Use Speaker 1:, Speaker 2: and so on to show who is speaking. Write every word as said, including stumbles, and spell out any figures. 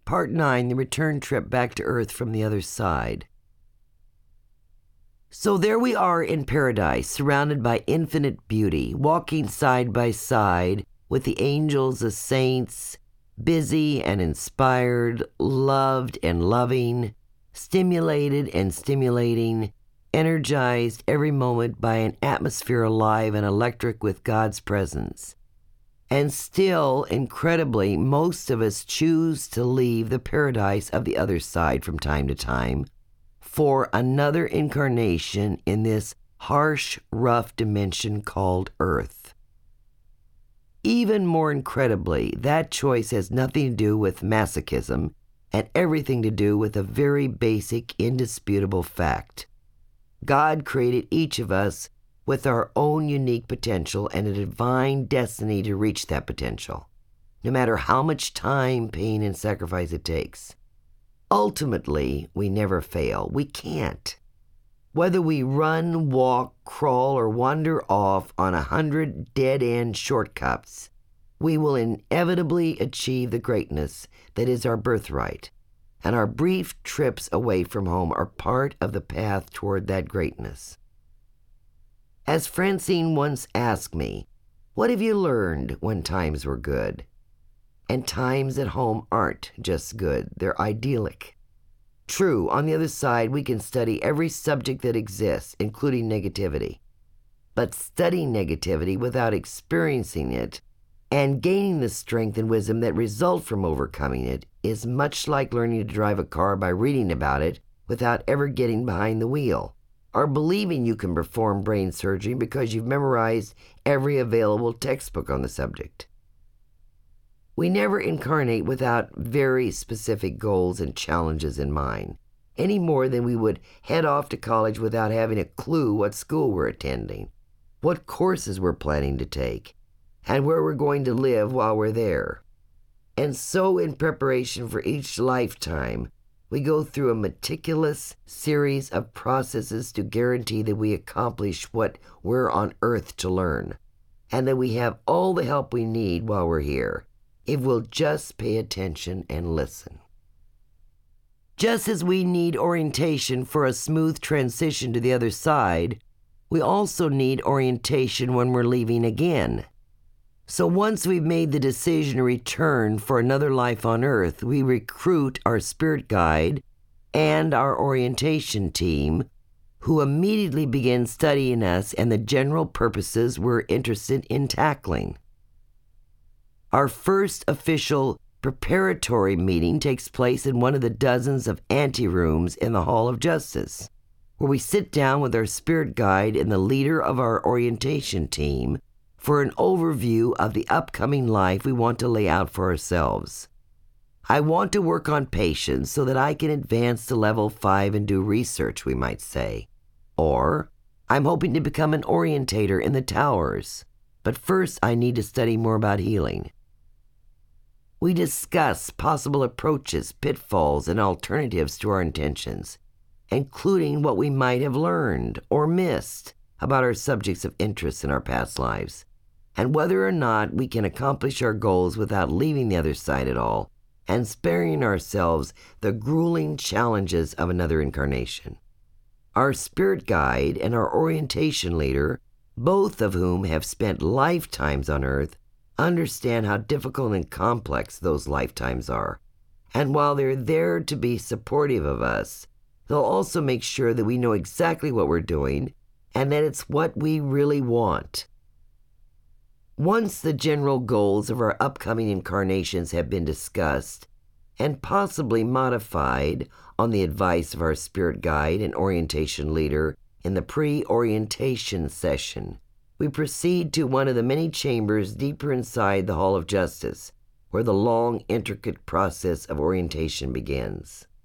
Speaker 1: Part nine, the return trip back to Earth from the other side. So there we are in paradise, surrounded by infinite beauty, walking side by side with the angels, the saints, busy and inspired, loved and loving, stimulated and stimulating, energized every moment by an atmosphere alive and electric with God's presence. And still, incredibly, most of us choose to leave the paradise of the other side from time to time for another incarnation in this harsh, rough dimension called Earth. Even more incredibly, that choice has nothing to do with masochism and everything to do with a very basic, indisputable fact. God created each of us with our own unique potential and a divine destiny to reach that potential, no matter how much time, pain, and sacrifice it takes. Ultimately, we never fail. We can't. Whether we run, walk, crawl, or wander off on a hundred dead-end shortcuts, we will inevitably achieve the greatness that is our birthright, and our brief trips away from home are part of the path toward that greatness. As Francine once asked me, what have you learned when times were good? And times at home aren't just good, they're idyllic. True, on the other side, we can study every subject that exists, including negativity. But studying negativity without experiencing it and gaining the strength and wisdom that result from overcoming it is much like learning to drive a car by reading about it without ever getting behind the wheel, or believing you can perform brain surgery because you've memorized every available textbook on the subject. We never incarnate without very specific goals and challenges in mind, any more than we would head off to college without having a clue what school we're attending, what courses we're planning to take, and where we're going to live while we're there. And so in preparation for each lifetime, we go through a meticulous series of processes to guarantee that we accomplish what we're on Earth to learn, and that we have all the help we need while we're here, if we'll just pay attention and listen. Just as we need orientation for a smooth transition to the other side, we also need orientation when we're leaving again. So once we've made the decision to return for another life on Earth, we recruit our spirit guide and our orientation team, who immediately begin studying us and the general purposes we're interested in tackling. Our first official preparatory meeting takes place in one of the dozens of anterooms in the Hall of Justice, where we sit down with our spirit guide and the leader of our orientation team for an overview of the upcoming life we want to lay out for ourselves. I want to work on patience so that I can advance to level five and do research, we might say. Or, I'm hoping to become an orientator in the towers, but first I need to study more about healing. We discuss possible approaches, pitfalls, and alternatives to our intentions, including what we might have learned or missed about our subjects of interest in our past lives, and whether or not we can accomplish our goals without leaving the other side at all and sparing ourselves the grueling challenges of another incarnation. Our spirit guide and our orientation leader, both of whom have spent lifetimes on Earth, understand how difficult and complex those lifetimes are. And while they're there to be supportive of us, they'll also make sure that we know exactly what we're doing and that it's what we really want. Once the general goals of our upcoming incarnations have been discussed and possibly modified on the advice of our spirit guide and orientation leader in the pre-orientation session, we proceed to one of the many chambers deeper inside the Hall of Justice, where the long, intricate process of orientation begins.